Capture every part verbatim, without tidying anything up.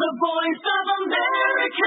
The Voice of America.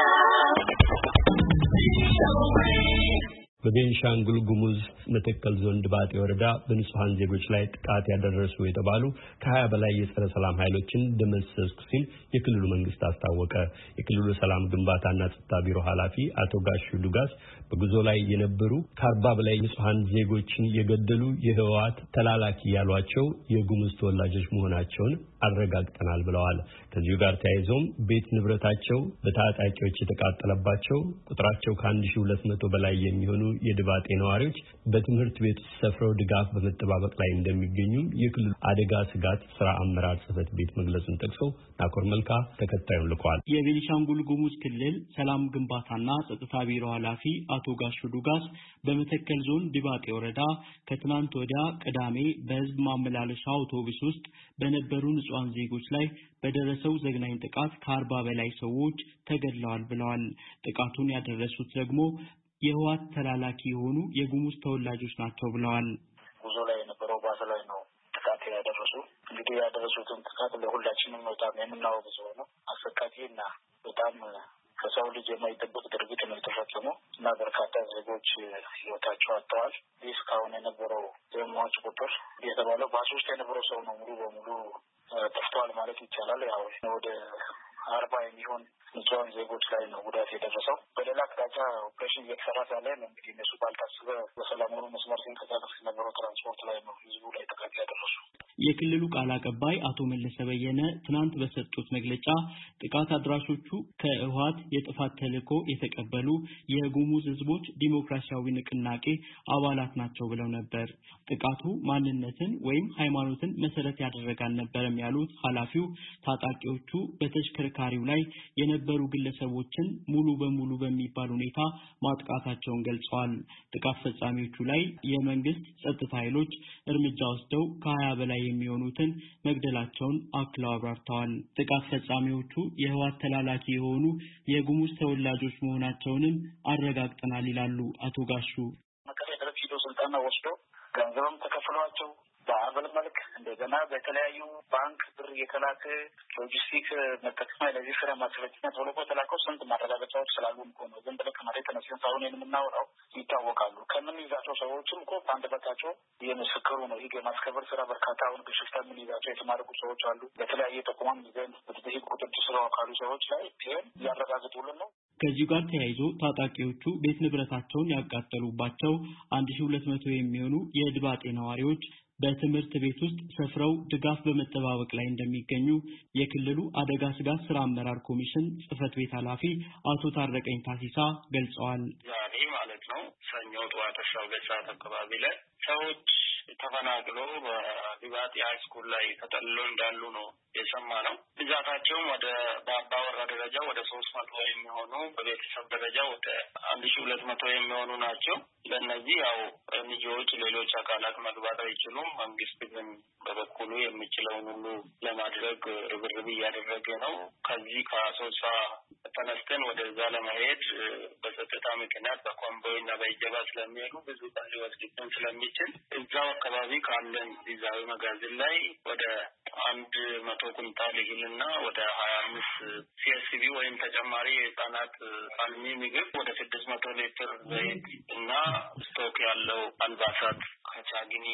በቤንሻንጉል ጉሙዝ መተከል ዞን ድባጤ ወረዳ በንጹሃን ዜጎች ላይ ጥቃት ያደረሱ የተባሉ ከሀያ በላይ የጸረ ሰላም ኃይሎችን ደመሰስኩ ሲል የክልሉ መንግስት አስታወቀ። የክልሉ ሰላም ግንባታና ጸጥታ ቢሮ ኃላፊ አቶ ጋሹ ዱጋስ በጉዞ ላይ የነበሩ ከአርባ በላይ ንጹሃን ዜጎችን የገደሉ የህወሓት ተላላኪ ያሏቸው የጉሙዝ ተወላጆች መሆናቸውን አረጋግጠናል ብለዋል። ከዚሁ ጋር ተያይዞም ቤት ንብረታቸው በታጣቂዎች የተቃጠለባቸው ቁጥራቸው ከአንድ ሺህ ሁለት መቶ በላይ የሚሆኑ የድባጤ ነዋሪዎች በትምህርት ቤት ሰፍረው ድጋፍ በመጠባበቅ ላይ እንደሚገኙ የክልሉ አደጋ ስጋት ስራ አመራር ጽሕፈት ቤት መግለጹን ጠቅሶ ናኮር መልካ ተከታዩን ልኳል። የቤኒሻንጉል ጉሙዝ ክልል ሰላም ግንባታና ጸጥታ ቢሮ ኃላፊ አቶ ጋሹ ዱጋስ በመተከል ዞን ድባጤ ወረዳ ከትናንት ወዲያ ቅዳሜ በህዝብ ማመላለሻ አውቶቡስ ውስጥ በነበሩ ንጹሃን ዜጎች ላይ በደረሰው ዘግናኝ ጥቃት ከአርባ በላይ ሰዎች ተገድለዋል ብለዋል። ጥቃቱን ያደረሱት ደግሞ የህወሓት ተላላኪ የሆኑ የጉሙዝ ተወላጆች ናቸው ብለዋል። ጉዞ ላይ የነበረው ባስ ላይ ነው ጥቃት ያደረሱ። እንግዲህ ያደረሱትን ጥቃት ለሁላችንም በጣም የምናወግዘው ነው። አሰቃቂና በጣም ከሰው ልጅ የማይጠበቅ ድርጊት ነው የተፈጸመው እና በርካታ ዜጎች ህይወታቸው አጥተዋል። ይህ እስካሁን የነበረው የሟች ቁጥር የተባለው ባስ ውስጥ የነበረው ሰው ነው ሙሉ በሙሉ ጠፍተዋል ማለት ይቻላል። ያው ወደ አርባ የሚሆን ንጹሃን ዜጎች ላይ ነው ጉዳት የደረሰው። በሌላ አቅጣጫ ኦፕሬሽን እየተሰራ ሳለ ነው እንግዲህ እነሱ ባልታሰበ በሰላማዊ መስመር ሲንቀሳቀስ የነበረው ትራንስፖርት ላይ ነው ህዝቡ ላይ ጥቃት ያደረሱ። የክልሉ ቃል አቀባይ አቶ መለሰ በየነ ትናንት በሰጡት መግለጫ ጥቃት አድራሾቹ ከህወሓት የጥፋት ተልዕኮ የተቀበሉ የጉሙዝ ህዝቦች ዲሞክራሲያዊ ንቅናቄ አባላት ናቸው ብለው ነበር። ጥቃቱ ማንነትን ወይም ሃይማኖትን መሰረት ያደረገ አልነበረም ያሉት ኃላፊው ታጣቂዎቹ በተሽከርካሪው ላይ የነበሩ ግለሰቦችን ሙሉ በሙሉ በሚባል ሁኔታ ማጥቃታቸውን ገልጸዋል። ጥቃት ፈጻሚዎቹ ላይ የመንግስት ጸጥታ ኃይሎች እርምጃ ወስደው ከሀያ በላይ የሚሆኑትን መግደላቸውን አክለው አብራርተዋል። ጥቃት ፈጻሚዎቹ የህወሓት ተላላኪ የሆኑ የጉሙዝ ተወላጆች መሆናቸውንም አረጋግጠናል ይላሉ አቶ ጋሹ። መቀሌ ድረስ ሄዶ ስልጠና ወስዶ ገንዘብም ተከፍሏቸው በአበል መልክ እንደገና በተለያዩ ባንክ ብር የተላከ ሎጂስቲክ መጠቀሚያ ለዚህ ስራ ማስፈጸሚያ ተብሎ የተላከው ስንት ማረጋገጫዎች ስላሉ እኮ ነው። ዝም ብለህ ከመሬት ተነስተን ሳይሆን የምናወራው ይታወቃሉ። ከምን ይዛቸው ሰዎችም እኮ በአንድ በታቸው የምስክሩ ነው። ይህ የማስከበር ስራ በርካታ አሁን ግሽፍታ ምን ይዛቸው የተማረቁ ሰዎች አሉ። በተለያየ ተቋም ይዘን በዚህ ቁጥጥር ስራ ካሉ ሰዎች ላይ ይሄን ያረጋግጡልን ነው። ከዚህ ጋር ተያይዞ ታጣቂዎቹ ቤት ንብረታቸውን ያቃጠሉባቸው አንድ ሺህ ሁለት መቶ የሚሆኑ የድባጤ ነዋሪዎች በትምህርት ቤት ውስጥ ሰፍረው ድጋፍ በመጠባበቅ ላይ እንደሚገኙ የክልሉ አደጋ ስጋት ስራ አመራር ኮሚሽን ጽሕፈት ቤት ኃላፊ አቶ ታረቀኝ ታሲሳ ገልጸዋል። ዛሬ ማለት ነው ሰኞ ጠዋት አስራ ሁለት ሰዓት አካባቢ ላይ ሰዎች ተፈናቅሎ በድባጤ ሃይስኩል ላይ ተጠልሎ እንዳሉ ነው የሰማነው። ብዛታቸውም ወደ በአባወራ ደረጃ ወደ ሶስት መቶ የሚሆኑ በቤተሰብ ደረጃ ወደ አንድ ሺህ ሁለት መቶ የሚሆኑ ናቸው። ለእነዚህ ያው ልጆች ሌሎች አካላት መግባት አይችሉም። መንግስት ግን በበኩሉ የሚችለውን ሁሉ ለማድረግ ርብርብ እያደረገ ነው። ከዚህ ከአሶሳ ተነስተን ወደዛ ለመሄድ በጸጥታ ምክንያት በኮምቦይ እና በእጀባ ስለሚሄዱ ብዙ ቀን ሊወስድብን ስለሚችል እዛው አካባቢ ካለን ጊዜያዊ መጋዘን ላይ ወደ አንድ መቶ ኩንታል እህልና ወደ ሀያ አምስት ሲኤስቢ ወይም ተጨማሪ የህፃናት አልሚ ምግብ ወደ ስድስት መቶ ሊትር ዘይት እና ስቶክ ያለው አልባሳት ከቻግኒ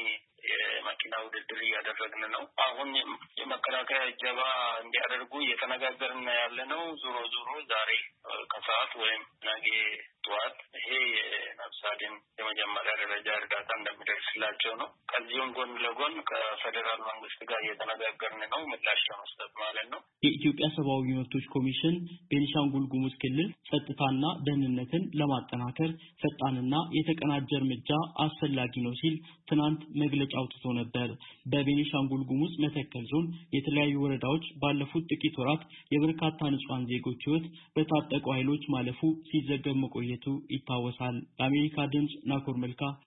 የመኪና ውድድር እያደረግን ነው። አሁን የመከላከያ እጀባ እንዲያደርጉ እየተነጋገርን ያለ ነው። ዞሮ ዞሮ ዛሬ ከሰዓት ወይም ነገ ጠዋት ይሄ የነፍስ አድን የመጀመሪያ ደረጃ እርዳታ እንደሚደርስላቸው ነው። ከዚሁም ጎን ለጎን ከፌዴራል መንግስት ጋር እየተነጋገርን ነው፣ ምላሽ ለመስጠት ማለት ነው። የኢትዮጵያ ሰብአዊ መብቶች ኮሚሽን ቤኒሻንጉል ጉሙዝ ክልል ጸጥታና ደህንነትን ለማጠናከር ፈጣንና የተቀናጀ እርምጃ አስፈላጊ ነው ሲል ትናንት መግለጫ አውጥቶ ነበር። በቤኒሻንጉል ጉሙዝ መተከል ዞን የተለያዩ ወረዳዎች ባለፉት ጥቂት ወራት የበርካታ ንጹሃን ዜጎች ህይወት በታጠቁ ኃይሎች ማለፉ ሲዘገብ መቆየቱ ይታወሳል። ለአሜሪካ ድምጽ ናኮር መልካ